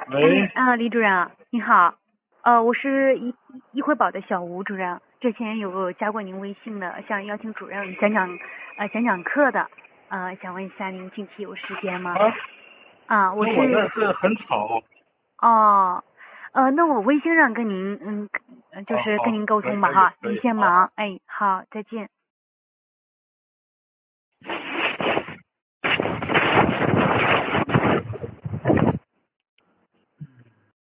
哎， 喂， 李主任，你好，我是议会宝的小吴主任，之前有加过您微信的，想邀请主任讲讲课的，想问一下您近期有时间吗？ 啊， 我那我这是， 是很吵。 哦，那我微信上跟您，就啊，好， 是跟您沟可以可以通吧哈，您可以，好好。 先忙，哎，好，再见。